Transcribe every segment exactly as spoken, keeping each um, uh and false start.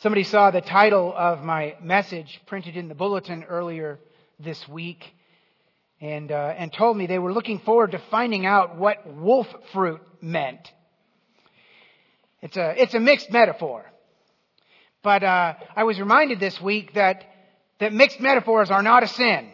Somebody saw the title of my message printed in the bulletin earlier this week and uh, and told me they were looking forward to finding out what wolf fruit meant. It's a it's a mixed metaphor. But uh, I was reminded this week that that mixed metaphors are not a sin.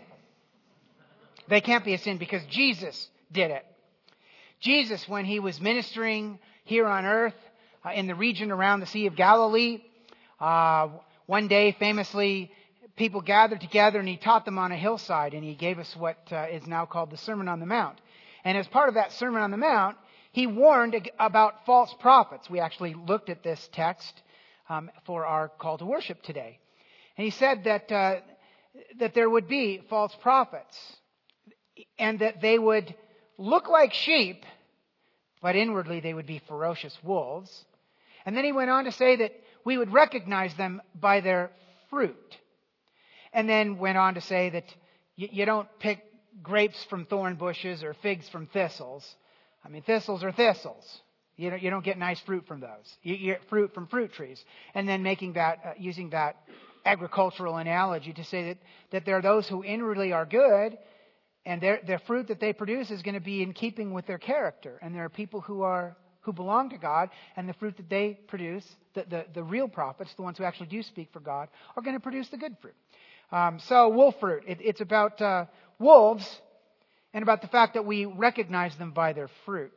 They can't be a sin because Jesus did it. Jesus, when he was ministering here on earth uh, in the region around the Sea of Galilee, Uh, one day, famously, people gathered together and he taught them on a hillside, and he gave us what uh, is now called the Sermon on the Mount. And as part of that Sermon on the Mount, he warned about false prophets. We actually looked at this text um, for our call to worship today. And he said that uh, that there would be false prophets and that they would look like sheep, but inwardly they would be ferocious wolves. And then he went on to say that we would recognize them by their fruit. And then went on to say that you, you don't pick grapes from thorn bushes or figs from thistles. I mean, thistles are thistles. You don't, you don't get nice fruit from those. You, you get fruit from fruit trees. And then making that, uh, using that agricultural analogy to say that, that there are those who inwardly are good, and their, their fruit that they produce is going to be in keeping with their character. And there are people who are who belong to God, and the fruit that they produce, the, the, the real prophets, the ones who actually do speak for God, are going to produce the good fruit. Um, so wolf fruit, it, it's about uh, wolves and about the fact that we recognize them by their fruit.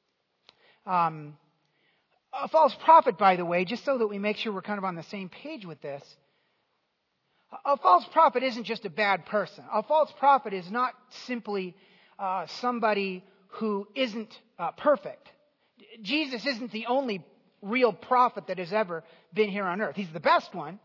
Um, a false prophet, by the way, just so that we make sure we're kind of on the same page with this, a false prophet isn't just a bad person. A false prophet is not simply uh, somebody who isn't uh, perfect. Jesus isn't the only real prophet that has ever been here on earth. He's the best one,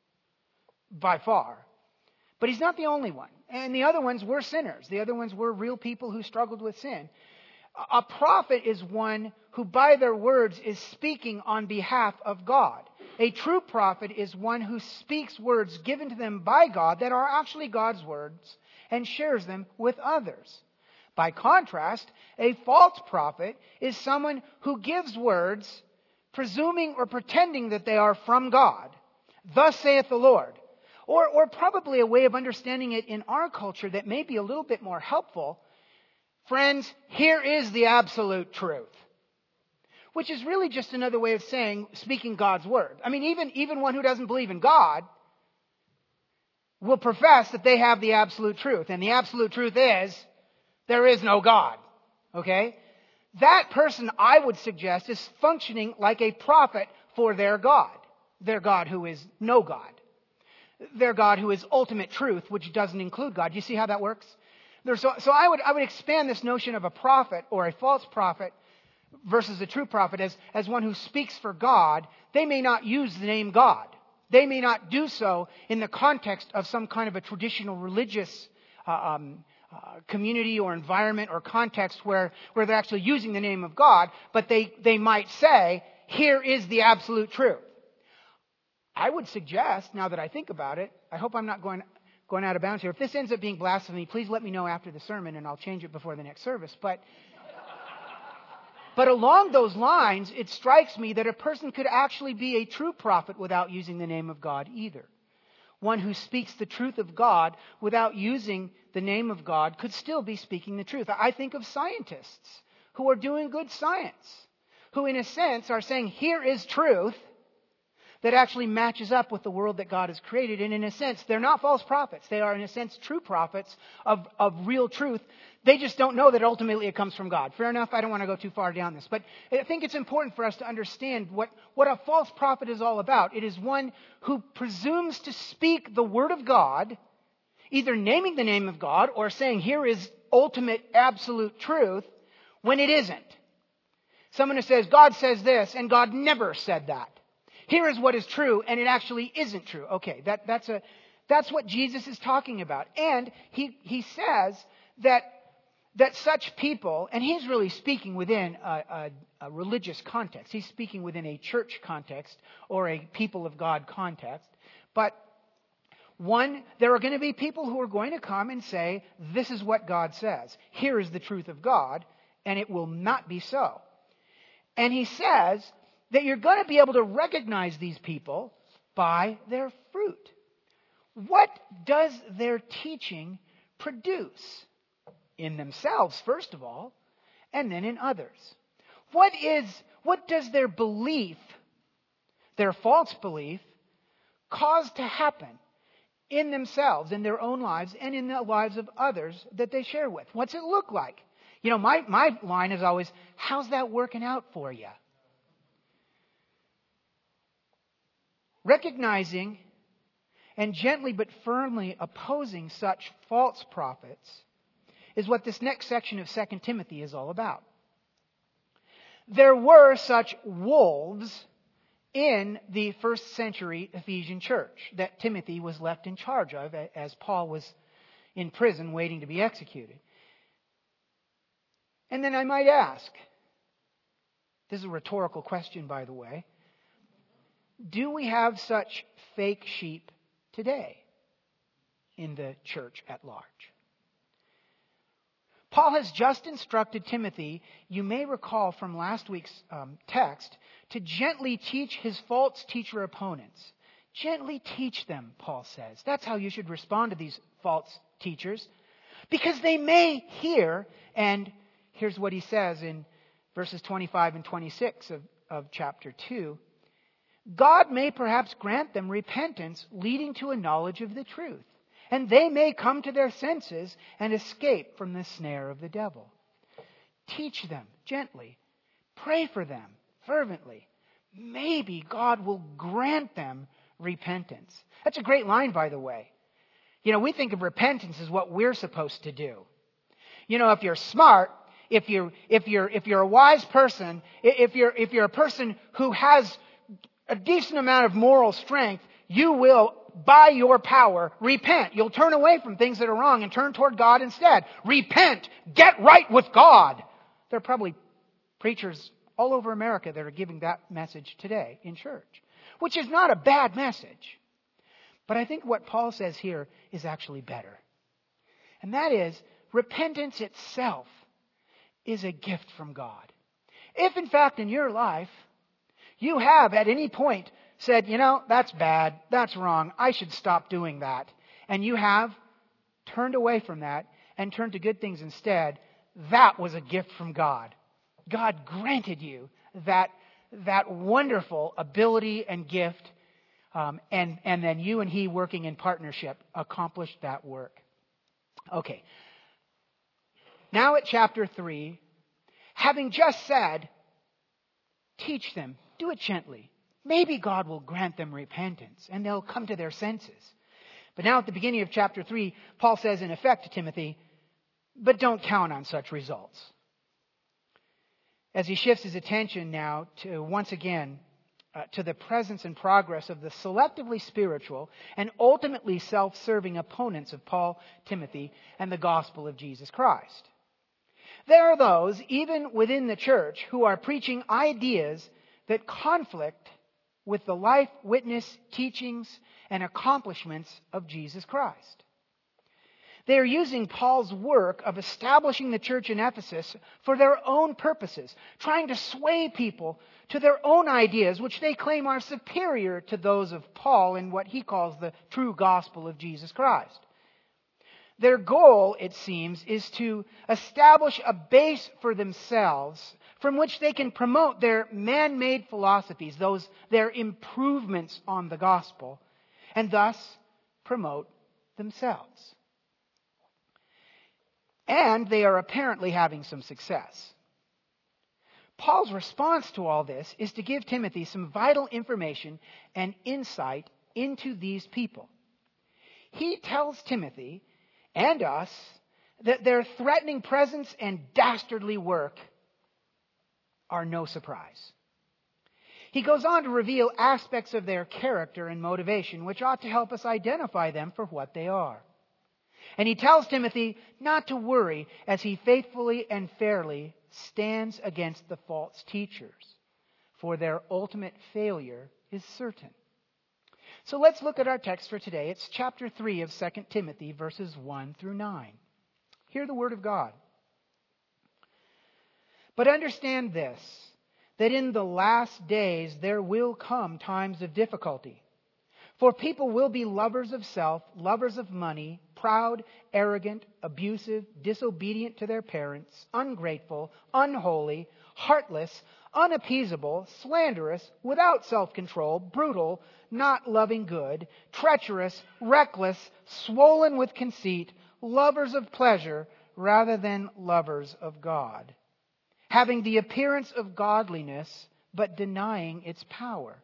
by far. But he's not the only one. And the other ones were sinners. The other ones were real people who struggled with sin. A prophet is one who, by their words, is speaking on behalf of God. A true prophet is one who speaks words given to them by God that are actually God's words and shares them with others. By contrast, a false prophet is someone who gives words, presuming or pretending that they are from God. Thus saith the Lord. Or, or probably a way of understanding it in our culture that may be a little bit more helpful. Friends, here is the absolute truth. Which is really just another way of saying, speaking God's word. I mean, even, even one who doesn't believe in God will profess that they have the absolute truth. And the absolute truth is, there is no God. Okay? That person, I would suggest, is functioning like a prophet for their God. Their God who is no God. Their God who is ultimate truth, which doesn't include God. Do you see how that works? So, so I would I would expand this notion of a prophet or a false prophet versus a true prophet as, as one who speaks for God. They may not use the name God. They may not do so in the context of some kind of a traditional religious uh, um Uh, community or environment or context where, where they're actually using the name of God, but they, they might say, here is the absolute truth. I would suggest, now that I think about it, I hope I'm not going, going out of bounds here. If this ends up being blasphemy, please let me know after the sermon and I'll change it before the next service. But, but along those lines, it strikes me that a person could actually be a true prophet without using the name of God either. One who speaks the truth of God without using the name of God could still be speaking the truth. I think of scientists who are doing good science, who in a sense are saying, here is truth that actually matches up with the world that God has created. And in a sense, they're not false prophets. They are, in a sense, true prophets of, of real truth. They just don't know that ultimately it comes from God. Fair enough? I don't want to go too far down this. But I think it's important for us to understand what, what a false prophet is all about. It is one who presumes to speak the word of God, either naming the name of God or saying, here is ultimate, absolute truth, when it isn't. Someone who says, God says this, and God never said that. Here is what is true, and it actually isn't true. Okay, that, that's a that's what Jesus is talking about. And he, he says that that such people, and he's really speaking within a, a, a religious context. He's speaking within a church context or a people of God context. But one, there are going to be people who are going to come and say, this is what God says. Here is the truth of God, and it will not be so. And he says that you're going to be able to recognize these people by their fruit. What does their teaching produce? In themselves, first of all, and then in others. What is, what does their belief, their false belief, cause to happen in themselves, in their own lives, and in the lives of others that they share with? What's it look like? You know, my, my line is always, how's that working out for you? Recognizing and gently but firmly opposing such false prophets is what this next section of Second Timothy is all about. There were such wolves in the first century Ephesian church that Timothy was left in charge of as Paul was in prison waiting to be executed. And then I might ask, this is a rhetorical question, by the way, do we have such fake sheep today in the church at large? Paul has just instructed Timothy, you may recall from last week's um, text, to gently teach his false teacher opponents. Gently teach them, Paul says. That's how you should respond to these false teachers. Because they may hear, and here's what he says in verses twenty-five and twenty-six of, of chapter two. God may perhaps grant them repentance leading to a knowledge of the truth. And they may come to their senses and escape from the snare of the devil. Teach them gently. Pray for them fervently. Maybe God will grant them repentance. That's a great line, by the way. You know, we think of repentance as what we're supposed to do. You know, if you're smart, if you're, if you're, if you're a wise person, if you're, if you're a person who has a decent amount of moral strength, you will, by your power, repent. You'll turn away from things that are wrong and turn toward God instead. Repent. Get right with God. There are probably preachers all over America that are giving that message today in church, which is not a bad message. But I think what Paul says here is actually better. And that is, repentance itself is a gift from God. If, in fact, in your life, you have at any point said, you know, that's bad, that's wrong, I should stop doing that, and you have turned away from that and turned to good things instead, that was a gift from God. God granted you that, that wonderful ability and gift, um, and, and then you and He working in partnership accomplished that work. Okay. Now at chapter three, having just said, teach them, do it gently. Maybe God will grant them repentance and they'll come to their senses. But now at the beginning of chapter three, Paul says in effect to Timothy, but don't count on such results. As he shifts his attention now to once again uh, to the presence and progress of the selectively spiritual and ultimately self-serving opponents of Paul, Timothy, and the gospel of Jesus Christ. There are those, even within the church, who are preaching ideas that conflict with the life, witness, teachings, and accomplishments of Jesus Christ. They are using Paul's work of establishing the church in Ephesus for their own purposes, trying to sway people to their own ideas, which they claim are superior to those of Paul in what he calls the true gospel of Jesus Christ. Their goal, it seems, is to establish a base for themselves from which they can promote their man-made philosophies, those their improvements on the gospel, and thus promote themselves. And they are apparently having some success. Paul's response to all this is to give Timothy some vital information and insight into these people. He tells Timothy and us that their threatening presence and dastardly work are no surprise. He goes on to reveal aspects of their character and motivation which ought to help us identify them for what they are. And he tells Timothy not to worry as he faithfully and fairly stands against the false teachers, for their ultimate failure is certain. So let's look at our text for today. It's chapter three of Second Timothy, verses one through nine. Hear the word of God. But understand this, that in the last days there will come times of difficulty. For people will be lovers of self, lovers of money, proud, arrogant, abusive, disobedient to their parents, ungrateful, unholy, heartless, unappeasable, slanderous, without self-control, brutal, not loving good, treacherous, reckless, swollen with conceit, lovers of pleasure rather than lovers of God, having the appearance of godliness but denying its power.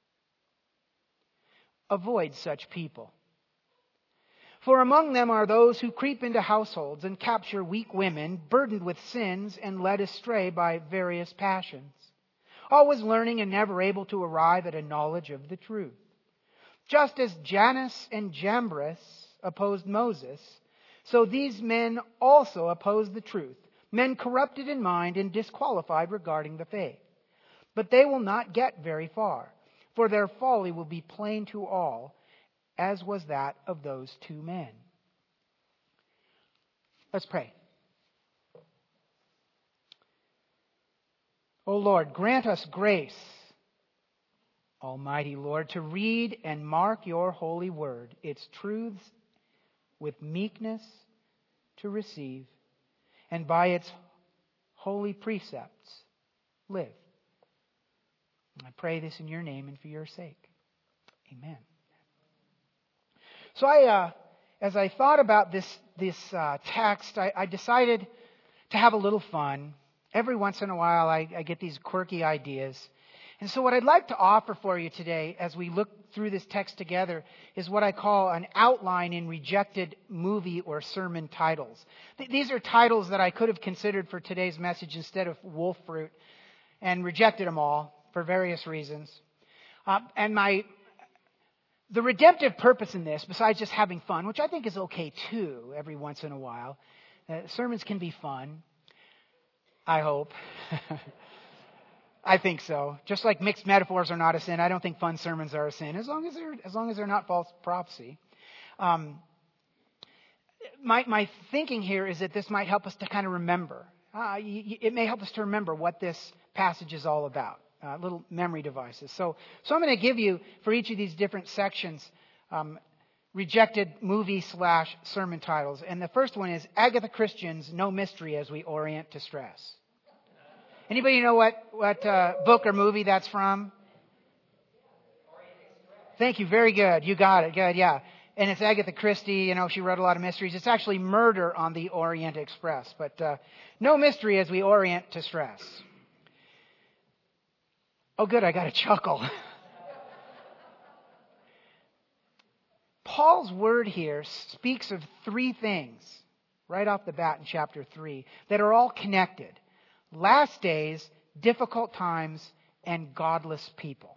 Avoid such people. For among them are those who creep into households and capture weak women, burdened with sins and led astray by various passions, always learning and never able to arrive at a knowledge of the truth. Just as Jannes and Jambres opposed Moses, so these men also oppose the truth, men corrupted in mind and disqualified regarding the faith. But they will not get very far, for their folly will be plain to all, as was that of those two men. Let's pray. O Lord, grant us grace, Almighty Lord, to read and mark your holy word, its truths with meekness to receive, and by its holy precepts live. I pray this in your name and for your sake. Amen. So I, uh, as I thought about this this uh, text, I, I decided to have a little fun. Every once in a while, I, I get these quirky ideas. And so what I'd like to offer for you today, as we look through this text together, is what I call an outline in rejected movie or sermon titles. Th- these are titles that I could have considered for today's message instead of wolf fruit, and rejected them all for various reasons. Uh, and my the redemptive purpose in this, besides just having fun, which I think is okay too every once in a while, uh, sermons can be fun, I hope. I think so. Just like mixed metaphors are not a sin, I don't think fun sermons are a sin, as long as they're as long as they're not false prophecy. Um, my my thinking here is that this might help us to kind of remember. Uh, y- it may help us to remember what this passage is all about. Uh, little memory devices. So, so I'm going to give you, for each of these different sections, um, rejected movie slash sermon titles. And the first one is Agatha Christian's No Mystery as We Orient to Stress. Anybody know what, what uh, book or movie that's from? Thank you. Very good. You got it. Good. Yeah. And it's Agatha Christie. You know, she wrote a lot of mysteries. It's actually Murder on the Orient Express. But uh, No Mystery as We Orient to Stress. Oh, good, I got a chuckle. Paul's word here speaks of three things right off the bat in chapter three that are all connected. Last days, difficult times, and godless people.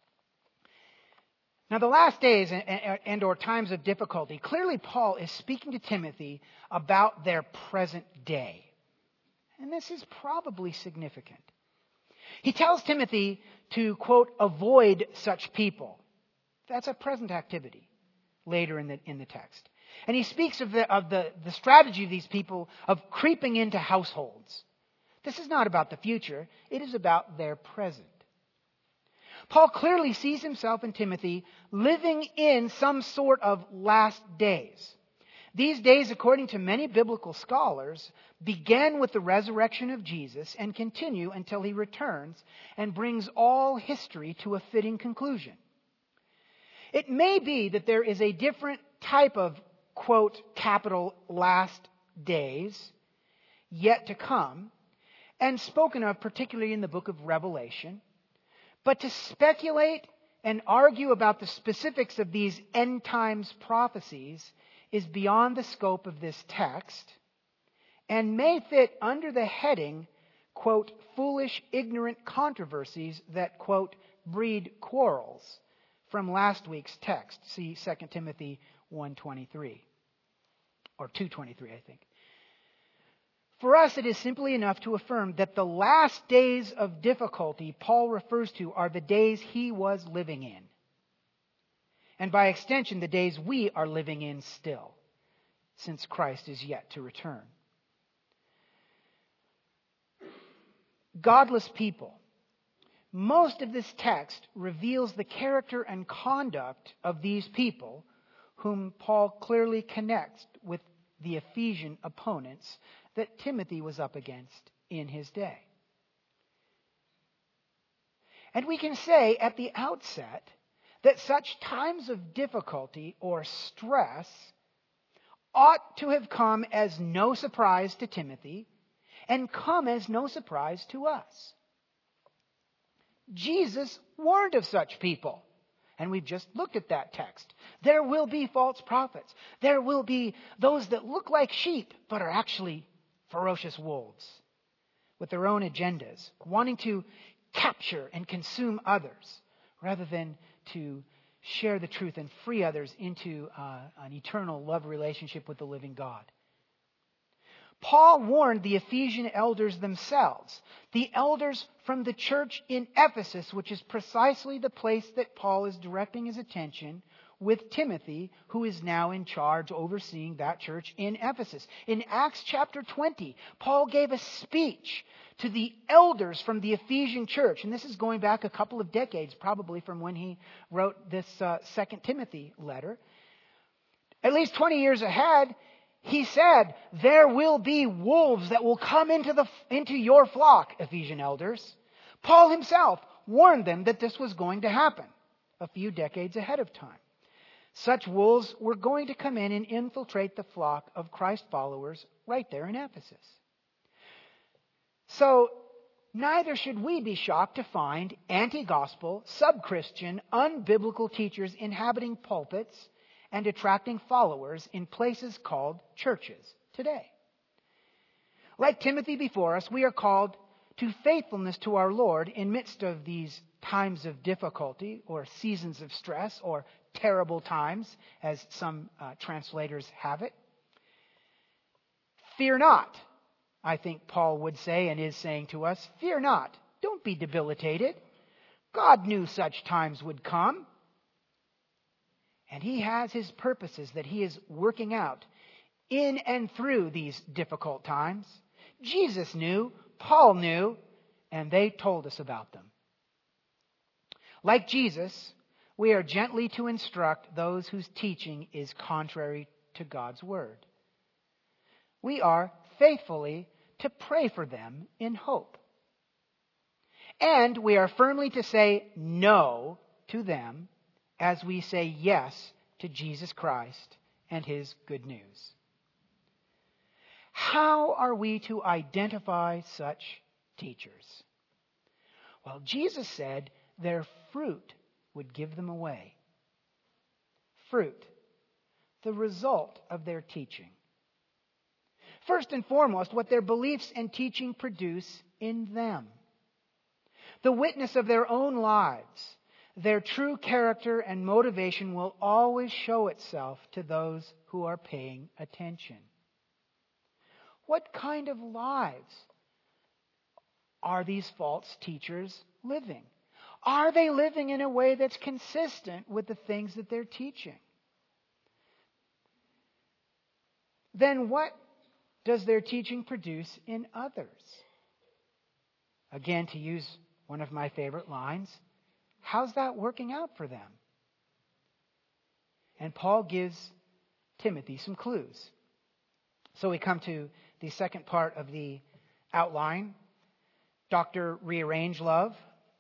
Now, the last days and, and, and or times of difficulty, clearly Paul is speaking to Timothy about their present day. And this is probably significant. He tells Timothy to, quote, avoid such people. That's a present activity later in the in the text. And he speaks of the of the, the strategy of these people of creeping into households. This is not about the future. It is about their present. Paul clearly sees himself and Timothy living in some sort of last days. These days, according to many biblical scholars, began with the resurrection of Jesus and continue until he returns and brings all history to a fitting conclusion. It may be that there is a different type of, quote, capital last days yet to come, and spoken of particularly in the book of Revelation. But to speculate and argue about the specifics of these end times prophecies is beyond the scope of this text and may fit under the heading, quote, foolish, ignorant controversies that, quote, breed quarrels from last week's text. See Second Timothy one twenty-three, or two twenty-three, I think. For us, it is simply enough to affirm that the last days of difficulty Paul refers to are the days he was living in. And by extension, the days we are living in still, since Christ is yet to return. Godless people most of this text reveals the character and conduct of these people whom Paul clearly connects with the Ephesian opponents that Timothy was up against in his day. And we can say at the outset that such times of difficulty or stress ought to have come as no surprise to Timothy and come as no surprise to us. Jesus warned of such people. And we've just looked at that text. There will be false prophets. There will be those that look like sheep but are actually ferocious wolves with their own agendas, wanting to capture and consume others rather than to share the truth and free others into uh, an eternal love relationship with the living God. Paul warned the Ephesian elders themselves, the elders from the church in Ephesus, which is precisely the place that Paul is directing his attention with Timothy, who is now in charge overseeing that church in Ephesus. In Acts chapter twenty, Paul gave a speech to the elders from the Ephesian church. And this is going back a couple of decades, probably from when he wrote this uh, Second Timothy letter. At least twenty years ahead, he said, there will be wolves that will come into the into your flock, Ephesian elders. Paul himself warned them that this was going to happen a few decades ahead of time. Such wolves were going to come in and infiltrate the flock of Christ followers right there in Ephesus. So, neither should we be shocked to find anti-gospel, sub-Christian, unbiblical teachers inhabiting pulpits and attracting followers in places called churches today. Like Timothy before us, we are called to faithfulness to our Lord in midst of these times of difficulty or seasons of stress or terrible times, as some uh, translators have it. Fear not, I think Paul would say and is saying to us. Fear not. Don't be debilitated. God knew such times would come. And He has His purposes that He is working out in and through these difficult times. Jesus knew, Paul knew, and they told us about them. Like Jesus, we are gently to instruct those whose teaching is contrary to God's Word. We are faithfully to pray for them in hope. And we are firmly to say no to them as we say yes to Jesus Christ and His good news. How are we to identify such teachers? Well, Jesus said their fruit would give them away. Fruit, the result of their teaching. First and foremost, what their beliefs and teaching produce in them. The witness of their own lives, their true character and motivation will always show itself to those who are paying attention. What kind of lives are these false teachers living? Are they living in a way that's consistent with the things that they're teaching? Then what does their teaching produce in others? Again, to use one of my favorite lines, how's that working out for them? And Paul gives Timothy some clues. So we come to the second part of the outline, Doctor Rearrange Love,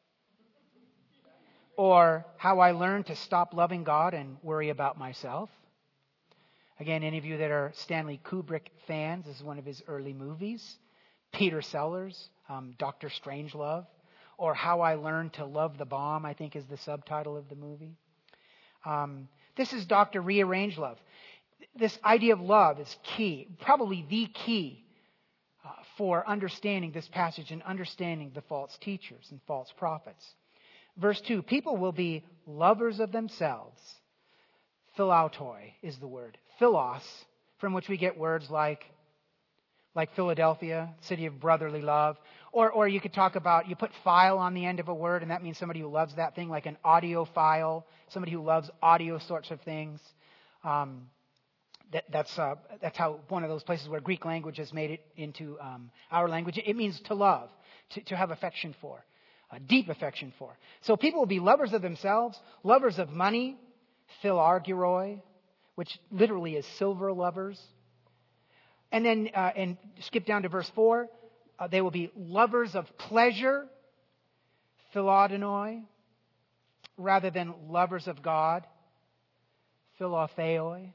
or How I Learned to Stop Loving God and Worry About Myself. Again, any of you that are Stanley Kubrick fans, this is one of his early movies. Peter Sellers, um, Doctor Strangelove, or How I Learned to Love the Bomb, I think is the subtitle of the movie. Um, this is Doctor Rearrange Love. This idea of love is key, probably the key uh, for understanding this passage and understanding the false teachers and false prophets. Verse two, people will be lovers of themselves. Philautoi is the word. Philos, from which we get words like, like Philadelphia, city of brotherly love. Or, or you could talk about, you put phile on the end of a word, and that means somebody who loves that thing, like an audiophile, somebody who loves audio sorts of things. Um, that, that's uh, that's how one of those places where Greek language has made it into um, our language. It means to love, to, to have affection for. a deep affection for. So people will be lovers of themselves, lovers of money, philargyroi, which literally is silver lovers. And then, uh, and skip down to verse four, uh, they will be lovers of pleasure, philaudinoi, rather than lovers of God, philotheoi.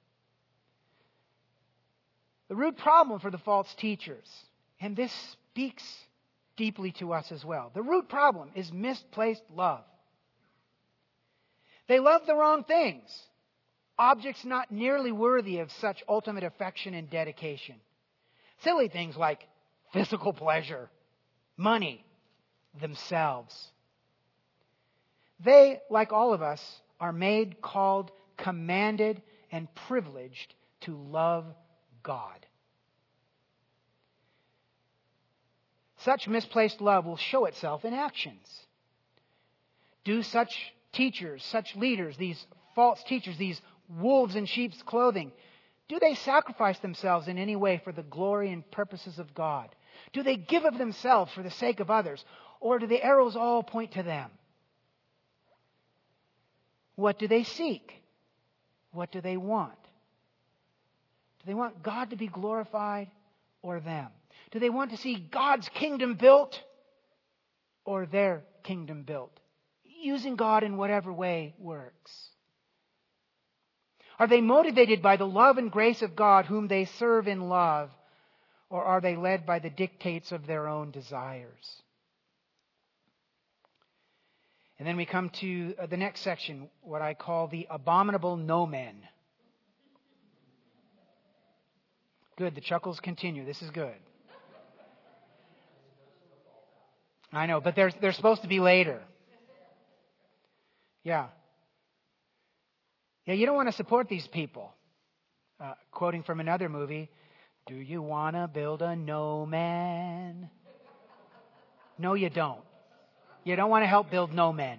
The root problem for the false teachers, and this speaks deeply to us as well, the root problem is misplaced love. They love the wrong things, objects not nearly worthy of such ultimate affection and dedication. Silly things like physical pleasure, money, themselves. They, like all of us, are made, called, commanded, and privileged to love God. Such misplaced love will show itself in actions. Do such teachers, such leaders, these false teachers, these wolves in sheep's clothing, do they sacrifice themselves in any way for the glory and purposes of God? Do they give of themselves for the sake of others? Or do the arrows all point to them? What do they seek? What do they want? Do they want God to be glorified or them? Do they want to see God's kingdom built or their kingdom built? Using God in whatever way works. Are they motivated by the love and grace of God whom they serve in love, or are they led by the dictates of their own desires? And then we come to the next section, what I call the abominable nomen. Good, the chuckles continue. This is good. I know, but they're, they're supposed to be later. Yeah. Yeah, you don't want to support these people. Uh, quoting from another movie, do you want to build a no man? No, you don't. You don't want to help build no men.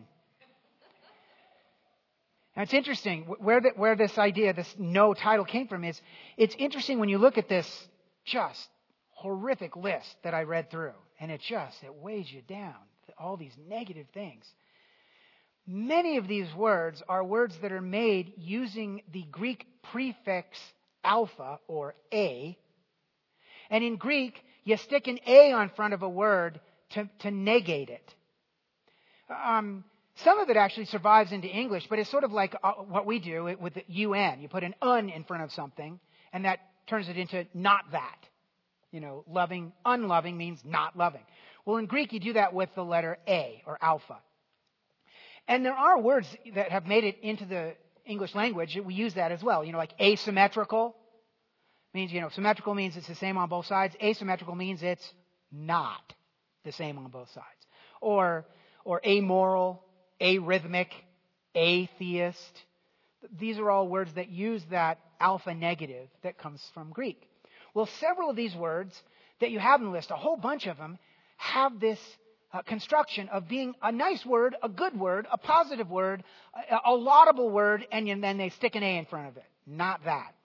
Now, it's interesting where the, where this idea, this no title came from is, it's interesting when you look at this just horrific list that I read through. And it just, it weighs you down. All these negative things. Many of these words are words that are made using the Greek prefix alpha or a. And in Greek, you stick an a on front of a word to, to negate it. Um, some of it actually survives into English, but it's sort of like uh, what we do with the un. You put an un in front of something, and that turns it into not that. You know, loving, unloving means not loving. Well, in Greek, you do that with the letter A or alpha. And there are words that have made it into the English language. We use that as well. You know, like asymmetrical means, you know, symmetrical means it's the same on both sides. Asymmetrical means it's not the same on both sides. Or, or amoral, arrhythmic, atheist. These are all words that use that alpha negative that comes from Greek. Well, several of these words that you have in the list, a whole bunch of them, have this uh, construction of being a nice word, a good word, a positive word, a, a laudable word, and then they stick an A in front of it. Not that.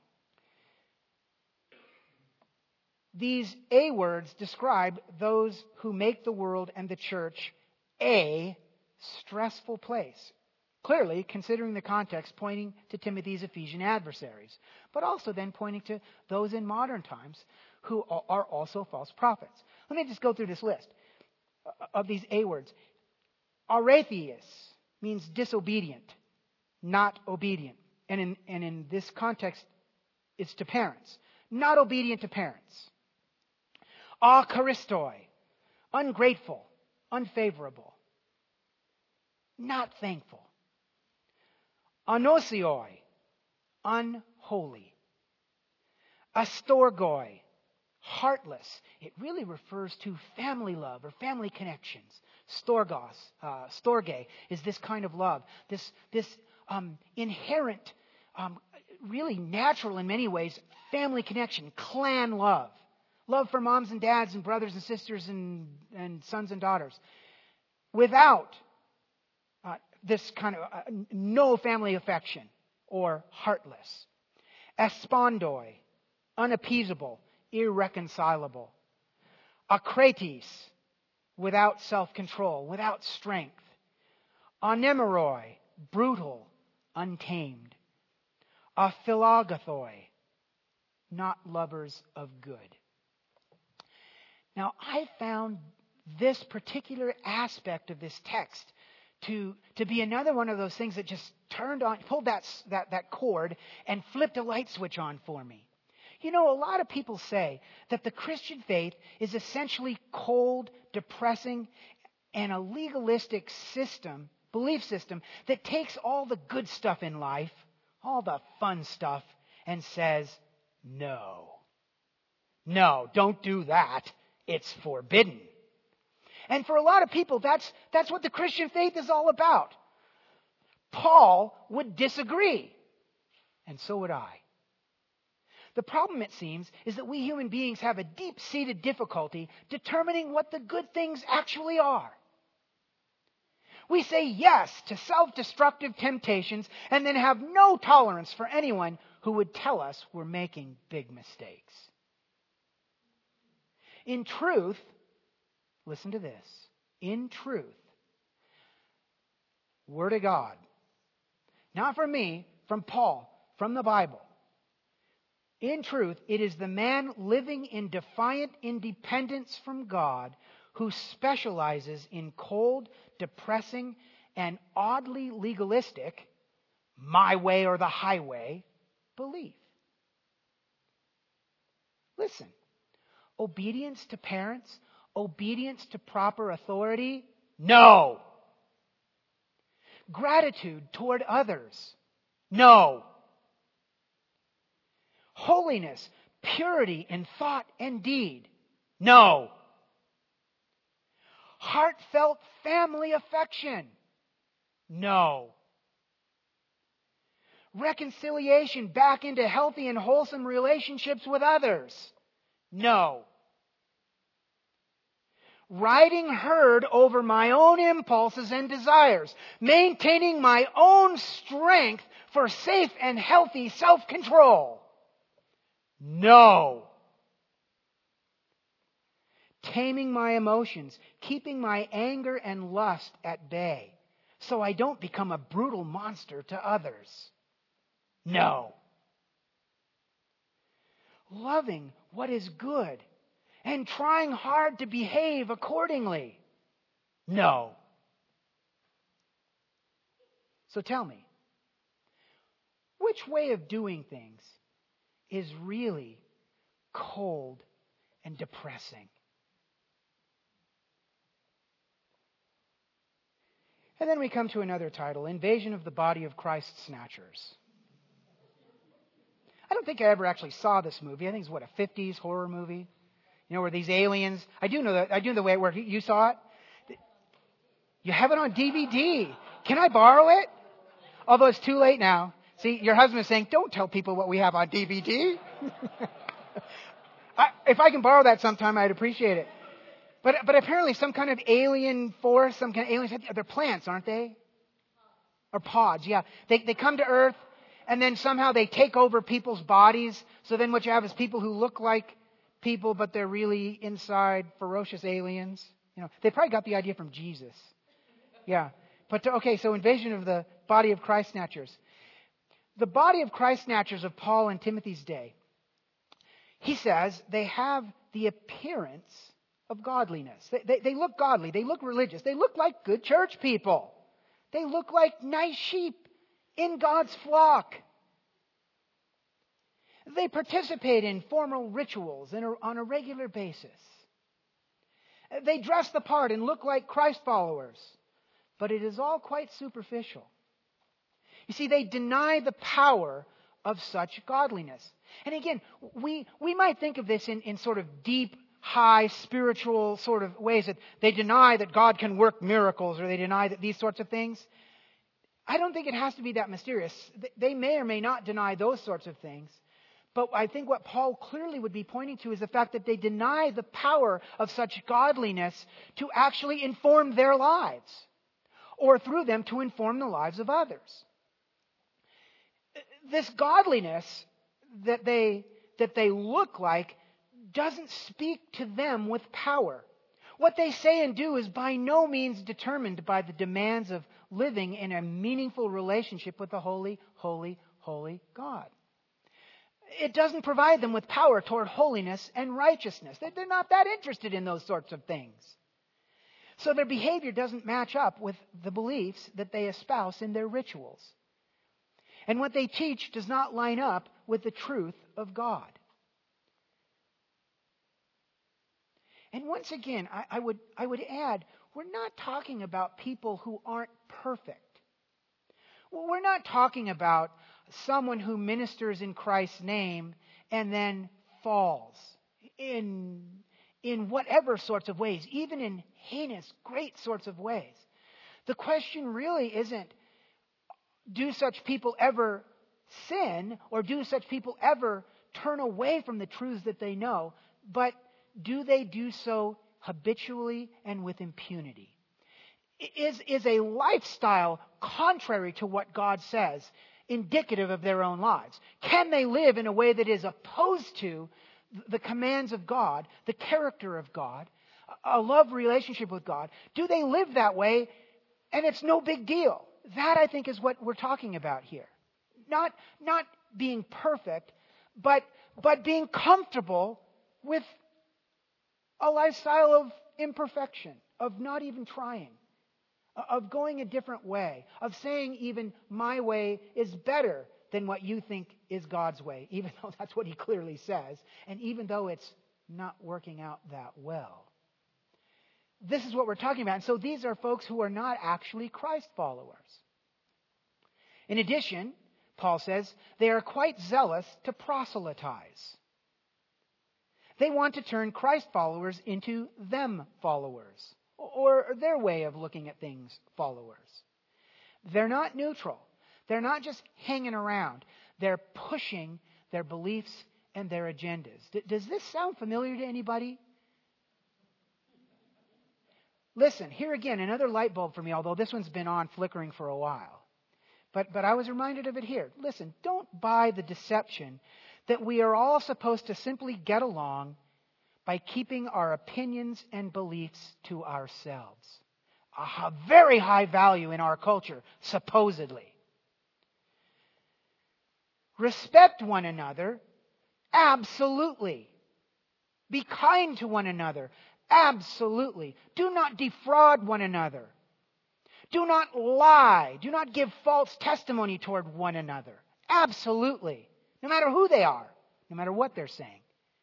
These A words describe those who make the world and the church a stressful place. Clearly, considering the context, pointing to Timothy's Ephesian adversaries, but also then pointing to those in modern times who are also false prophets. Let me just go through this list of these A words. Aretheus means disobedient, not obedient. And in, and in this context, it's to parents. Not obedient to parents. Acharistoi, ungrateful, unfavorable, not thankful. Anosioi, unholy. Astorgoi, heartless. It really refers to family love or family connections. Storgos, uh, storge is this kind of love. This, this um, inherent, um, really natural in many ways, family connection, clan love. Love for moms and dads and brothers and sisters and, and sons and daughters. Without uh, this kind of uh, no family affection or heartless. Espondoi, unappeasable, irreconcilable. Akrates, without self-control, without strength. Anemeroi, brutal, untamed. Aphilogothoi, not lovers of good. Now, I found this particular aspect of this text to, to be another one of those things that just turned on, pulled that, that, that cord and flipped a light switch on for me. You know, a lot of people say that the Christian faith is essentially cold, depressing, and a legalistic system, belief system, that takes all the good stuff in life, all the fun stuff, and says, no. No, don't do that. It's forbidden. And for a lot of people, that's, that's what the Christian faith is all about. Paul would disagree. And so would I. The problem, it seems, is that we human beings have a deep-seated difficulty determining what the good things actually are. We say yes to self-destructive temptations and then have no tolerance for anyone who would tell us we're making big mistakes. In truth, listen to this. In truth, Word of God, not from me, from Paul, from the Bible. In truth, it is the man living in defiant independence from God who specializes in cold, depressing, and oddly legalistic, my way or the highway, belief. Listen, obedience to parents, obedience to proper authority, no. Gratitude toward others, no. Holiness, purity in thought and deed, no. Heartfelt family affection, no. Reconciliation back into healthy and wholesome relationships with others, no. Riding herd over my own impulses and desires, maintaining my own strength for safe and healthy self-control, no. Taming my emotions, keeping my anger and lust at bay, so I don't become a brutal monster to others, no. Loving what is good and trying hard to behave accordingly, no. So tell me, which way of doing things is really cold and depressing? And then we come to another title, Invasion of the Body of Christ Snatchers. I don't think I ever actually saw this movie. I think it's, what, a fifties horror movie? You know, where these aliens... I do know that. I do know the way it worked. You saw it? You have it on D V D. Can I borrow it? Although it's too late now. See, your husband is saying, don't tell people what we have on D V D. I, if I can borrow that sometime, I'd appreciate it. But but apparently some kind of alien force, some kind of aliens, they're plants, aren't they? Or pods, yeah. They they come to Earth, and then somehow they take over people's bodies. So then what you have is people who look like people, but they're really inside ferocious aliens. You know, they probably got the idea from Jesus. Yeah. But to, okay, so invasion of the body of Christ snatchers. The body of Christ snatchers of Paul and Timothy's day, he says they have the appearance of godliness. They, they, they look godly. They look religious. They look like good church people. They look like nice sheep in God's flock. They participate in formal rituals on a regular basis. They dress the part and look like Christ followers. But it is all quite superficial. You see, they deny the power of such godliness. And again, we, we might think of this in, in sort of deep, high, spiritual sort of ways, that they deny that God can work miracles, or they deny that these sorts of things. I don't think it has to be that mysterious. They may or may not deny those sorts of things. But I think what Paul clearly would be pointing to is the fact that they deny the power of such godliness to actually inform their lives, or through them to inform the lives of others. This godliness that they, that they look like doesn't speak to them with power. What they say and do is by no means determined by the demands of living in a meaningful relationship with the holy, holy, holy God. It doesn't provide them with power toward holiness and righteousness. They're not that interested in those sorts of things. So their behavior doesn't match up with the beliefs that they espouse in their rituals. And what they teach does not line up with the truth of God. And once again, I, I would I would add, we're not talking about people who aren't perfect. Well, we're not talking about someone who ministers in Christ's name and then falls in, in whatever sorts of ways, even in heinous, great sorts of ways. The question really isn't, do such people ever sin, or do such people ever turn away from the truths that they know, but do they do so habitually and with impunity? Is, is a lifestyle contrary to what God says indicative of their own lives? Can they live in a way that is opposed to the commands of God, the character of God, a love relationship with God? Do they live that way and it's no big deal? That, I think, is what we're talking about here. Not, not being perfect, but, but being comfortable with a lifestyle of imperfection, of not even trying, of going a different way, of saying even my way is better than what you think is God's way, even though that's what He clearly says, and even though it's not working out that well. This is what we're talking about. And so these are folks who are not actually Christ followers. In addition, Paul says, they are quite zealous to proselytize. They want to turn Christ followers into them followers, or their way of looking at things followers. They're not neutral. They're not just hanging around. They're pushing their beliefs and their agendas. D- does this sound familiar to anybody? Listen, here again, another light bulb for me, although this one's been on flickering for a while. But, but I was reminded of it here. Listen, don't buy the deception that we are all supposed to simply get along by keeping our opinions and beliefs to ourselves. A very high value in our culture, supposedly. Respect one another, absolutely. Be kind to one another, absolutely. Do not defraud one another. Do not lie. Do not give false testimony toward one another. Absolutely. No matter who they are, no matter what they're saying.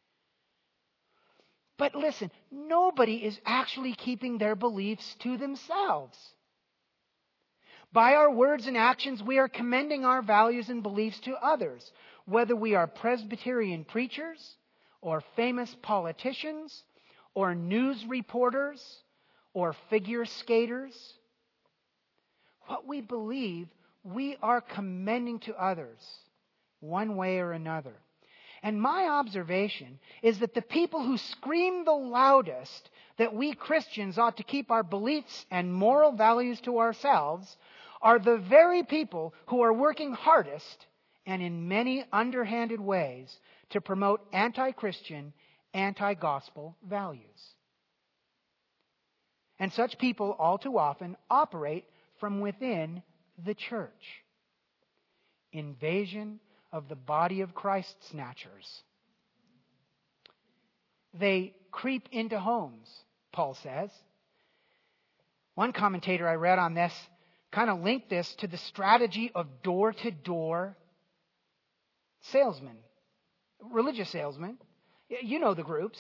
But listen, nobody is actually keeping their beliefs to themselves. By our words and actions, we are commending our values and beliefs to others, whether we are Presbyterian preachers, or famous politicians, or news reporters, or figure skaters. What we believe, we are commending to others, one way or another. And my observation is that the people who scream the loudest that we Christians ought to keep our beliefs and moral values to ourselves are the very people who are working hardest and in many underhanded ways to promote anti-Christian, anti-gospel values. And such people all too often operate from within the church. Invasion of the body of Christ snatchers. They creep into homes, Paul says. One commentator I read on this kind of linked this to the strategy of door-to-door salesmen, religious salesmen. You know the groups.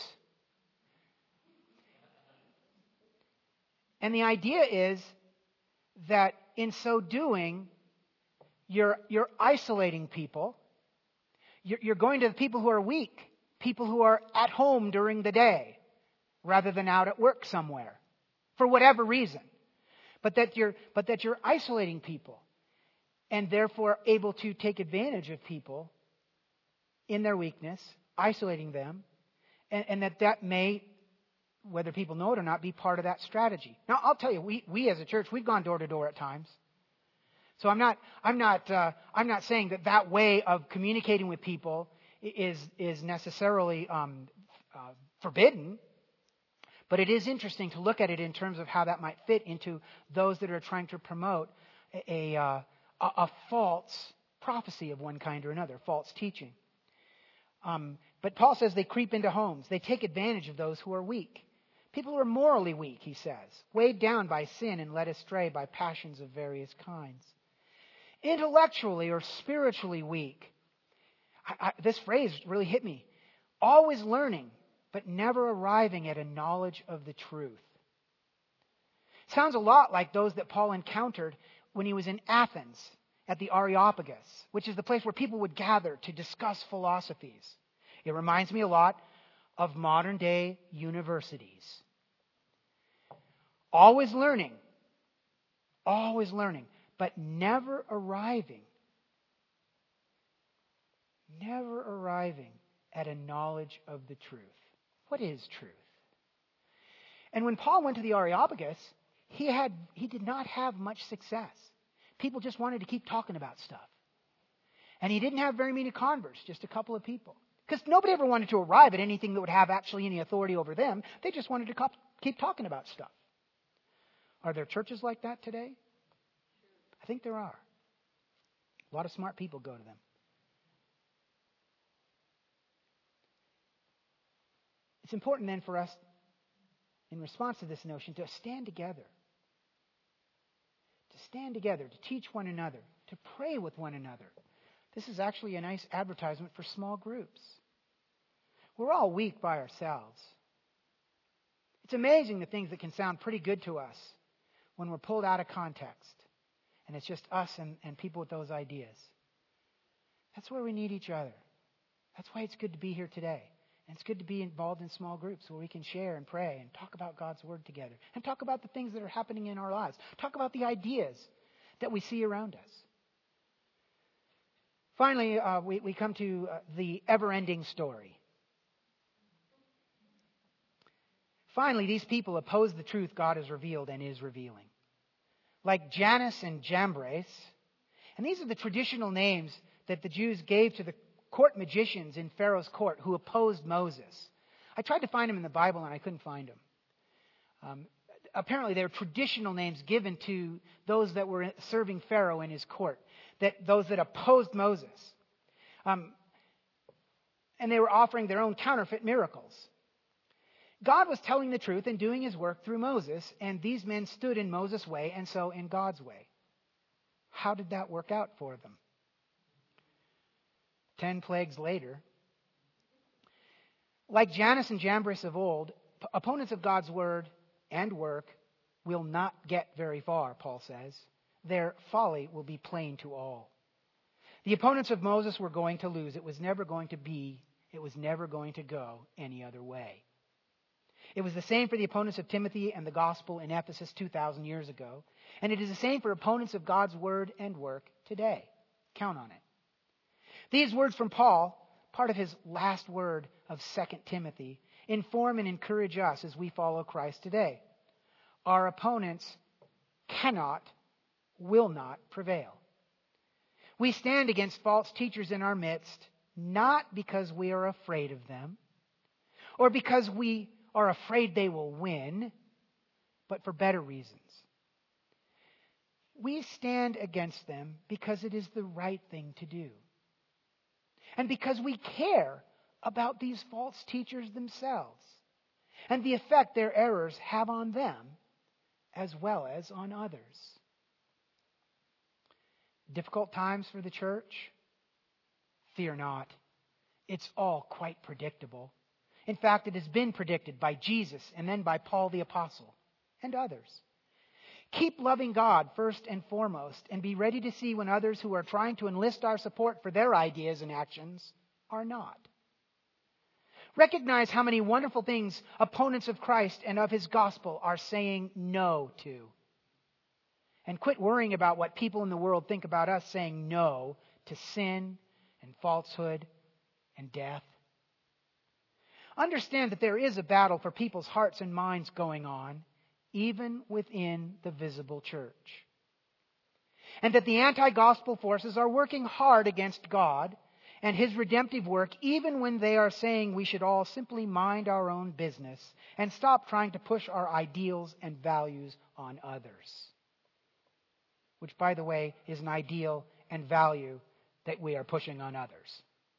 And the idea is that in so doing, you're, you're isolating people. You're, you're going to the people who are weak, people who are at home during the day, rather than out at work somewhere, for whatever reason. But that you're, but that you're isolating people, and therefore able to take advantage of people in their weakness, isolating them, and, and that that may, whether people know it or not, be part of that strategy. Now, I'll tell you, we, we as a church, we've gone door to door at times. So I'm not, I'm not, uh, I'm not saying that that way of communicating with people is is necessarily um, uh, forbidden. But it is interesting to look at it in terms of how that might fit into those that are trying to promote a, a, uh, a, a false prophecy of one kind or another, false teaching. Um, but Paul says they creep into homes. They take advantage of those who are weak. People who are morally weak, he says, weighed down by sin and led astray by passions of various kinds. Intellectually or spiritually weak. I, I, this phrase really hit me. Always learning, but never arriving at a knowledge of the truth. Sounds a lot like those that Paul encountered when he was in Athens at the Areopagus, which is the place where people would gather to discuss philosophies. It reminds me a lot of modern day universities. Always learning, always learning, but never arriving, never arriving at a knowledge of the truth. What is truth? And when Paul went to the Areopagus, he had he did not have much success. People just wanted to keep talking about stuff. And he didn't have very many converts, just a couple of people. Because nobody ever wanted to arrive at anything that would have actually any authority over them. They just wanted to keep talking about stuff. Are there churches like that today? I think there are. A lot of smart people go to them. It's important then for us, in response to this notion, to stand together. To stand together, to teach one another, to pray with one another. This is actually a nice advertisement for small groups. We're all weak by ourselves. It's amazing the things that can sound pretty good to us when we're pulled out of context. And it's just us and, and people with those ideas. That's where we need each other. That's why it's good to be here today. And it's good to be involved in small groups where we can share and pray and talk about God's Word together. And talk about the things that are happening in our lives. Talk about the ideas that we see around us. Finally, uh, we, we come to uh, the ever-ending story. Finally, these people oppose the truth God has revealed and is revealing. Like Jannes and Jambres, and these are the traditional names that the Jews gave to the court magicians in Pharaoh's court who opposed Moses. I tried to find them in the Bible and I couldn't find them. Um, apparently, they're traditional names given to those that were serving Pharaoh in his court, that those that opposed Moses. Um, and they were offering their own counterfeit miracles. God was telling the truth and doing his work through Moses, and these men stood in Moses' way and so in God's way. How did that work out for them? Ten plagues later, like Jannes and Jambres of old, p- opponents of God's word and work will not get very far, Paul says. Their folly will be plain to all. The opponents of Moses were going to lose. It was never going to be, it was never going to go any other way. It was the same for the opponents of Timothy and the gospel in Ephesus two thousand years ago. And it is the same for opponents of God's word and work today. Count on it. These words from Paul, part of his last word of Second Timothy, inform and encourage us as we follow Christ today. Our opponents cannot, will not prevail. We stand against false teachers in our midst, not because we are afraid of them, or because we are afraid they will win, but for better reasons. We stand against them because it is the right thing to do. And because we care about these false teachers themselves and the effect their errors have on them as well as on others. Difficult times for the church? Fear not. It's all quite predictable. In fact, it has been predicted by Jesus and then by Paul the Apostle and others. Keep loving God first and foremost, and be ready to see when others who are trying to enlist our support for their ideas and actions are not. Recognize how many wonderful things opponents of Christ and of his gospel are saying no to. And quit worrying about what people in the world think about us saying no to sin and falsehood and death. Understand that there is a battle for people's hearts and minds going on, even within the visible church. And that the anti-gospel forces are working hard against God and His redemptive work, even when they are saying we should all simply mind our own business and stop trying to push our ideals and values on others. Which, by the way, is an ideal and value that we are pushing on others.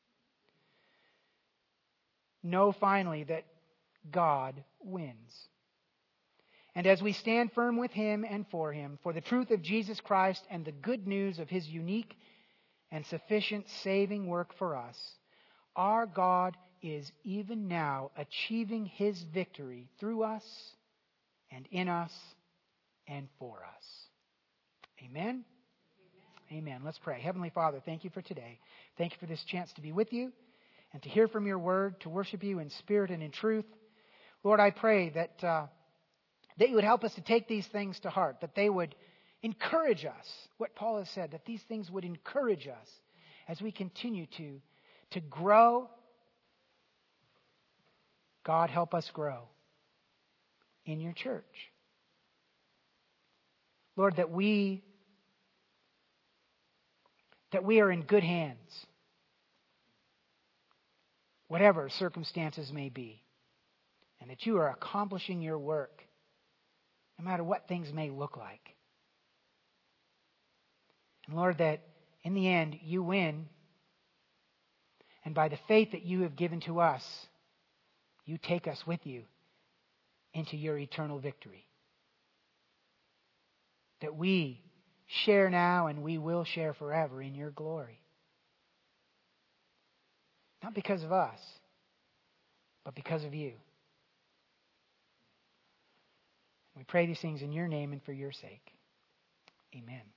Know finally that God wins. And as we stand firm with Him and for Him, for the truth of Jesus Christ and the good news of His unique and sufficient saving work for us, our God is even now achieving His victory through us and in us and for us. Amen? Amen. Amen. Let's pray. Heavenly Father, thank you for today. Thank you for this chance to be with you and to hear from your word, to worship you in spirit and in truth. Lord, I pray that uh, that you would help us to take these things to heart, that they would encourage us, what Paul has said, that these things would encourage us as we continue to, to grow. God, help us grow in your church. Lord, that we, that we are in good hands, whatever circumstances may be, and that you are accomplishing your work, no matter what things may look like. And Lord, that in the end you win, and by the faith that you have given to us, you take us with you into your eternal victory. That we share now and we will share forever in your glory. Not because of us, but because of you. We pray these things in your name and for your sake. Amen.